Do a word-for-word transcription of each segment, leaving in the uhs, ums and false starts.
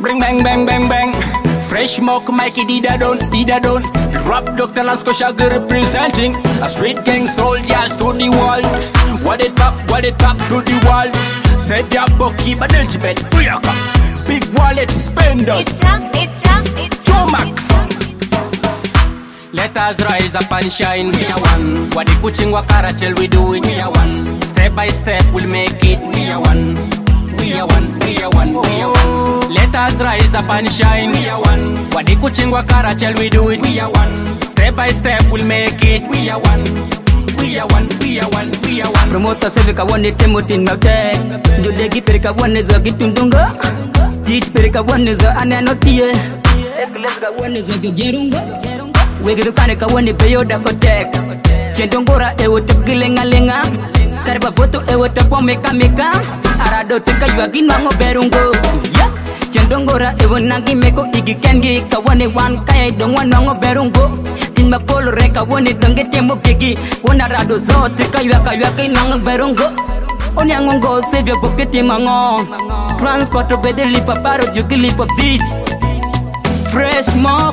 Bring bang bang bang bang. Fresh smoke, Mikey Dida don't, Dida don't. Rap Doctor Lansko Shaggy representing a street gang soldiers to the world. What it up, what it up to the world. Said ya bucky, but don't you bet. Big wallet spenders. It's drums, it's drums, it's Jomax. Let us rise up and shine. We are one. What the kuching wakara till we do it. We are one. Step by step we'll make it. We are one. We are one. We are one. We are one. Let us rise up and shine. We are one. What the kuching wakara till we do it. We are one. Step by step we'll make it. We are one. We are one. We are one. We are one. Promoter Sevika one Timothy Mate. Judegi Perika one is a Gitundunga. Teach Perika one is a Ananotia. Ekleska one is a Gerunga. Wegidu kanika wani beyo da kotek. Chendongora ewo tegilenga lenga. Karba foto ewo tepo meka meka. Arado teka yuagi nango berungo. Yeah. Chendongora ewo nagi meko igi kengi. Kawane wan kaya dongwa nango berungo. Tinma polo reka wani tange temo gigi. Wana rado zo teka yuaka yuaki nango berungo. Onyangongo save your pocket mango. Transport obedeli paparo jugili pa beach. Fresh smoke.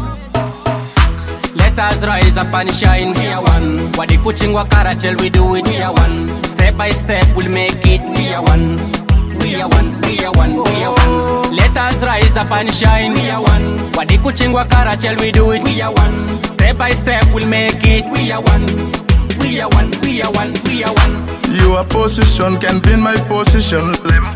Let us rise up and shine. We are one. What the kuching wakara till we do it. We are one. Step by step we'll make it. We are one. We are one. We are one. We are one. Let us rise up and shine. We are one. What the kuching wakara till we do it. We are one. Step by step we'll make it. We are one. We are one. We are one. We are one. Your position can be in my position.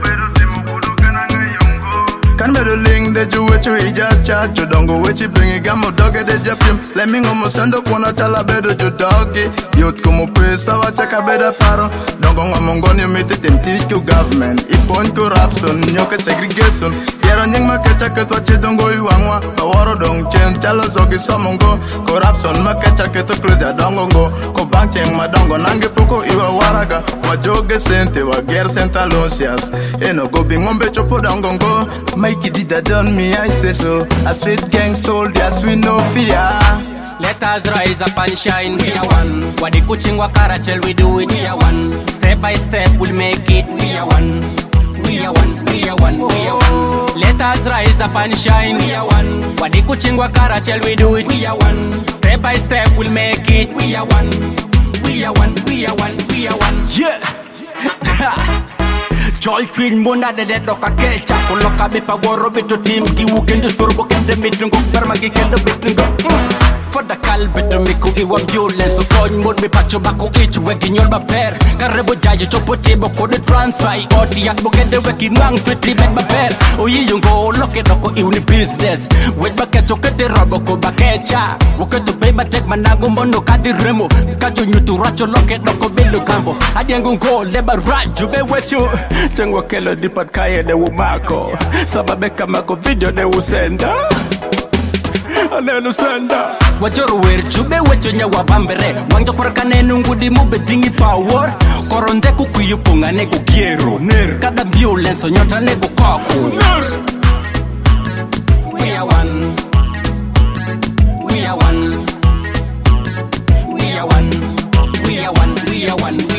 Can be the link that you wait to eat your chat. You don't go wait to bring a gamma dog at the Japan. Let me almost send up one at a better to doggy. You'd come up with our check a better paro. Don't go among you meet it in teach to government. If one corruption, you can segregation. Here on young market, check it what you don't go you want. A war don't change, tell us okay, some go. Corruption, market check it to close your don't go. Go bank check my dongo, nange poco, you a waraga. What joke sent, you a gear Santa Lucias. You know, go being on becho put down go. Mikey did that done me, I say so. A street gang soldiers, we no fear. Let us rise up and shine. We are one. What the kuching wakara till we do it. We are one. Step by step we'll make it. We are one. We are one. We are one. We are one. Let us rise up and shine. We are one. What the kuching wakara till we do it. We are one. Step by step we'll make it. We are one. We are one. We are one. We are one. Yeah. Joy Queen Mona de Doka Kecha, Koloka Bipa Woro Bito Team, Giwukin the Turbo and the Mitringo, Permagi and the Bitringo. For the Calbito Miku, it was violence, so coin would be Pachobaco each waking your bear. Carabo Jaji Chopotebo for the transfer, or the Atbook and the waking long pretty bed bear. Oh, you go look at Doko in the business. With Bucket to get the Roboco Bakecha. Woke to pay but take Manago Mono Kadi Remo. Kaju you to Racho Locket Doko Bello Campo. I didn't go, Leber Raj, you be with you. Chengwa kelo dipat kaya de wumako. Sababeka mako video de usenda. Anenu senda. Wajoro wer chube wecho nya wabambere. Wangjo korakane nungudi mube dingi power. Koronde kukuyu punga nego kiero. Ner kada violence nyota nego kaku. We are one. We are one. We are one. We are one. We are one.